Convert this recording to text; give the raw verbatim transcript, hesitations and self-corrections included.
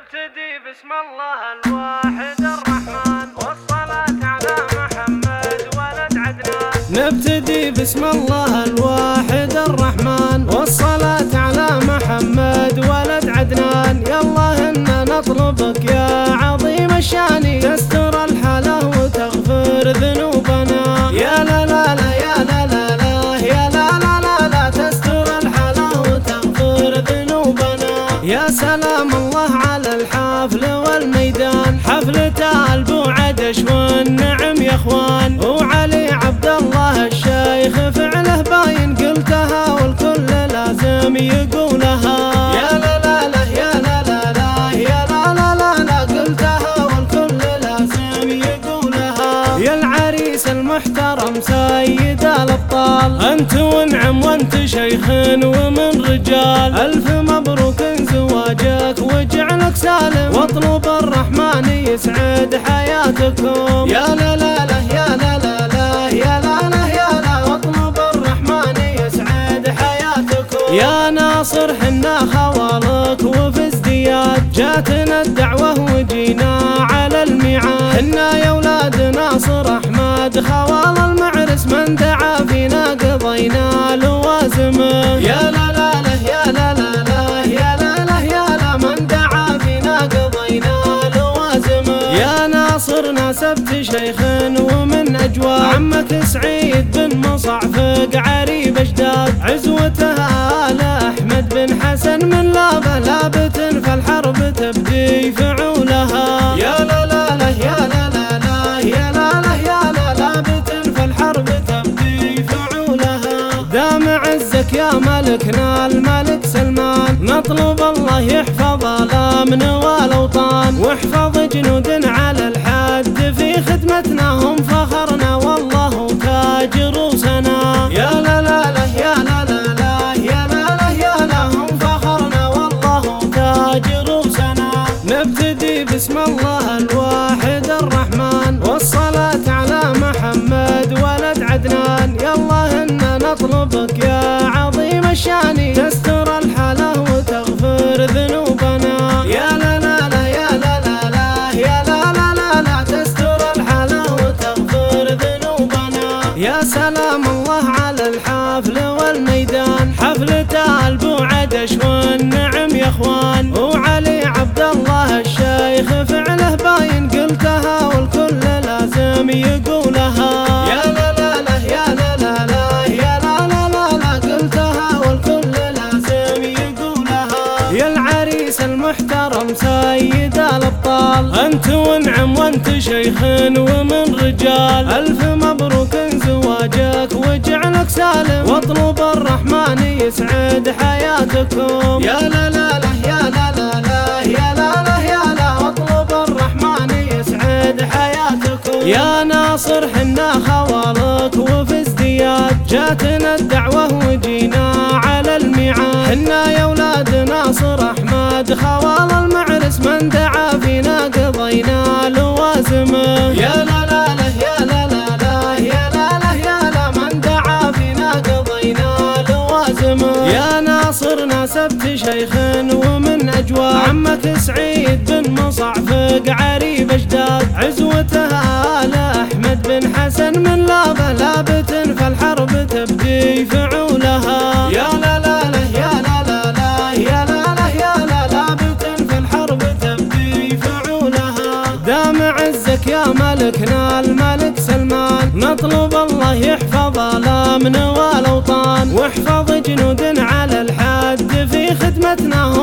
نبتدي بسم الله الواحد الرحمن والصلاة على محمد ولد عدنان. نبتدي بسم الله الواحد الرحمن والصلاة على محمد ولد عدنان. يالله إنا نطلبك يا عظيم الشان تستر الحلا وتغفر ذنوبنا. يا لا لا لا يا لا لا لا يا لا لا لا لا تستر الحلا وتغفر ذنوبنا. يا سلام الله على الحفل والميدان، حفلة البوعدش والنعم يا اخوان. وعلي عبد الله الشيخ فعله باين قلتها والكل لازم يقولها. يا لا لا لا يا لا لا لا يا لا لا لا لا قلتها والكل لازم يقولها. يا العريس المحترم سيد الابطال، انت ونعم وانت شيخ ومن رجال. الف مبروك زواجك وجعلك سالم، واطلب الرحمن يسعد حياتكم. يا لا لا لا يا لا لا لا يا لا لا يا لا واطلب الرحمن يسعد حياتكم. يا ناصر حنا خوالك وفي ازدياد، جاتنا الدعوة وجينا على الميعاد. حنا يا ولاد ناصر احمد خوال المعرس، من دعا فينا قضينا لوازمه. يا لا لا لا يا لا لا لا يا لا لا يا لا من دعا فينا قضينا لوازمه. يا ناصر ناسبت شيخ ومن اجواد، عمك سعيد بن مصعفق عريب اجداد. عزوته آل احمد بن حسن من لابه لابت، فالحرب تبدي فعولها. يا لا لا لا يا لا لا لا يا لا لا يا لا لابت، فالحرب تبدي فعولها. دام عزك يا ملكنا الملك سلمان، نطلب الله يحفظ الامن والاوطان، واحفظ جنود على الحد في خدمتنا. هم فخرنا والله تاج روسنا. يا لا لا لا يا لا لا لا يا لا لا يا لا هم فخرنا والله تاج روسنا. نبتدي بسم الله الواحد الرحمن والصلاة على محمد ولد عدنان. يالله إنا نطلبك يا عظيم الشان تستر الحلا وتغفر ذنوبنا. يا لا لا لا يا لا لا لا يا لا لا لا لا تستر الحلا وتغفر ذنوبنا. يا سلام الله على الحفل والميدان، حفلة البوعدش والنعم يا اخوان. وعلي عبد الله الشيخ فعله باين قلتها والكل لازم يقولها. يا لا لا لا يا لا لا لا يا لا لا لا لا قلتها والكل لازم يقولها. يا العريس المحترم سيد الابطال، انت ونعم وانت شيخ ومن رجال. الف مبروك زواجك وجعلك سالم، واطلب الرحمن يسعد حياتكم. يا لا لا لا يا لا لا لا يا لا لا يا لا واطلب الرحمن يسعد حياتكم. يا ناصر حنا خوالك وفي ازدياد، جاتنا الدعوة وجينا على الميعاد. حنا يا ولاد ناصر احمد خوال المعرس، من دعا فينا قضينا لوازمه. يا لا لا لا يا لا لا لا يا لا لا يا لا من دعا فينا قضينا لوازمه. يا ناصر ناسبت شيخ ومن اجواد، عمك سعيد بن مصعفق عريب اجداد. عزوته آل احمد بن حسن من لابه لابت، فالحرب تبدي فعولها. يا لا لا لا يا لا لا لا يا لا لا يا لا لابت، فالحرب تبدي فعولها. دام عزك يا ملكنا الملك سلمان، نطلب الله يحفظ الامن والاوطان، واحفظ جنود على الحد في خدمتنا.